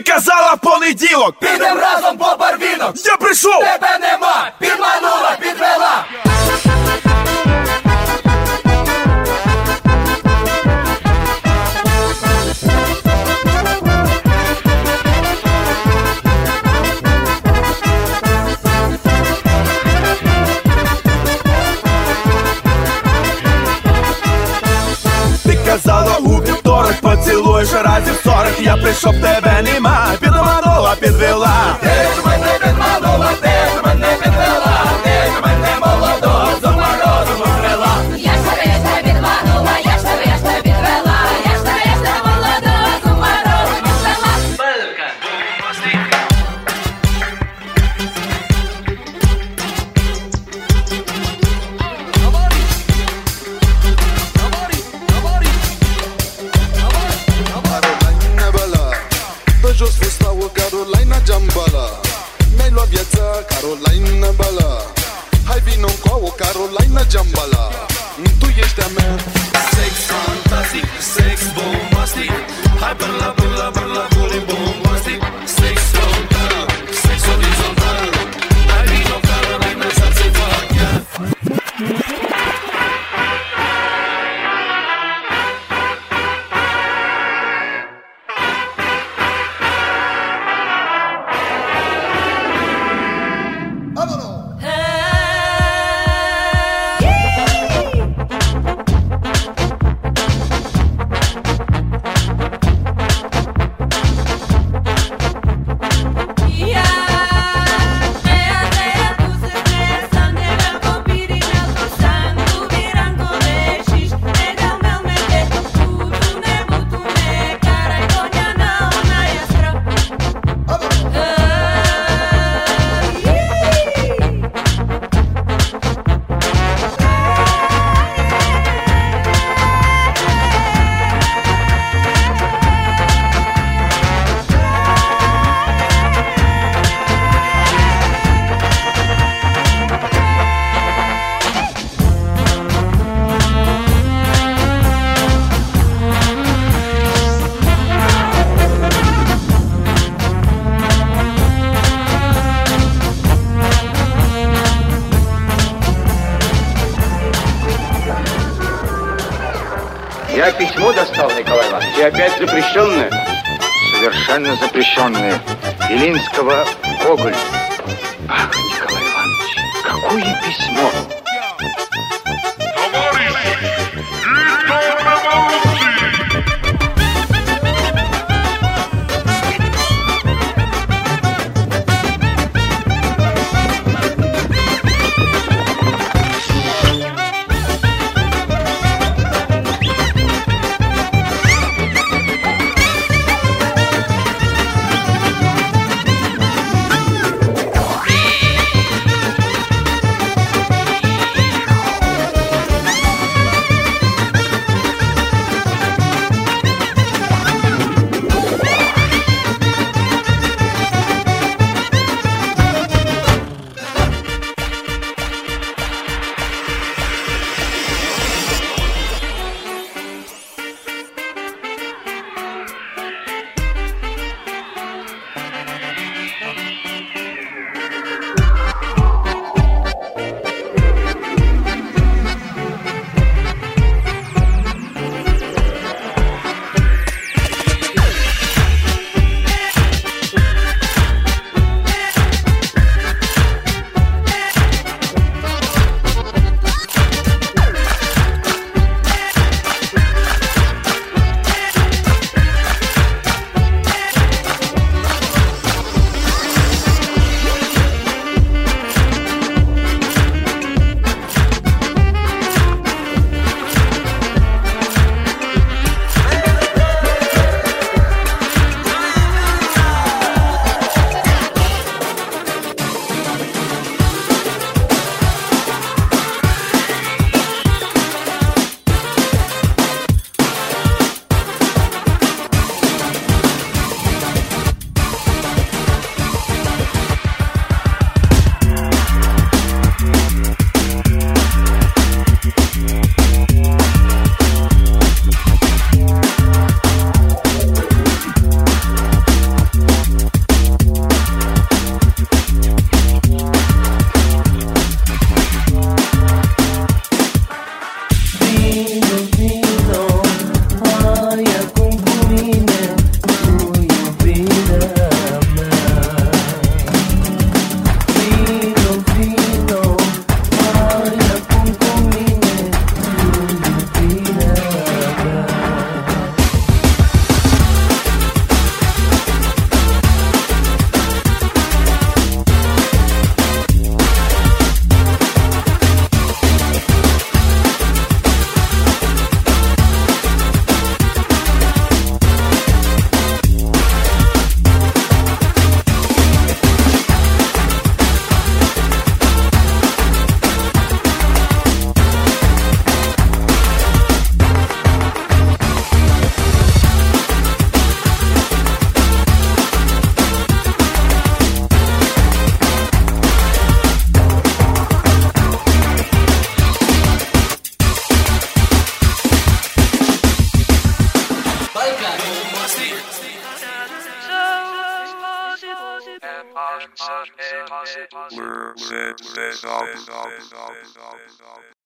казала в понеділок, підем разом по барвінок. Я прийшов, Тебе нема, підманула, підвела. казала у вівторок, поцілуєш разів 40. Я прийшов, тебе нема, підманула, підвела. Ти ж мене підманула, ти ж мене підвела. Ти ж мене молодого з морозу привела. Я ж тебе підманула, я ж тебе підвела. Я ж тебе молодого з морозу привела. Jos fost o Carolina Jambala. Mi-ai luat viața, Carolina Bala. Hai vino cu o Carolina Jambala. Tu ești a mea. Sex fantastic, sex bombastic. Hai bărla, bărla, bărla, buri bombastic. Sex frontal, sex horizontal. Hai vino Carolina să-ți fac ea. Я письмо достал, Николай Иванович, и опять запрещенное. Совершенно запрещенное. Белинского Гоголь. Ах, Николай Иванович, какое письмо! Learn, set,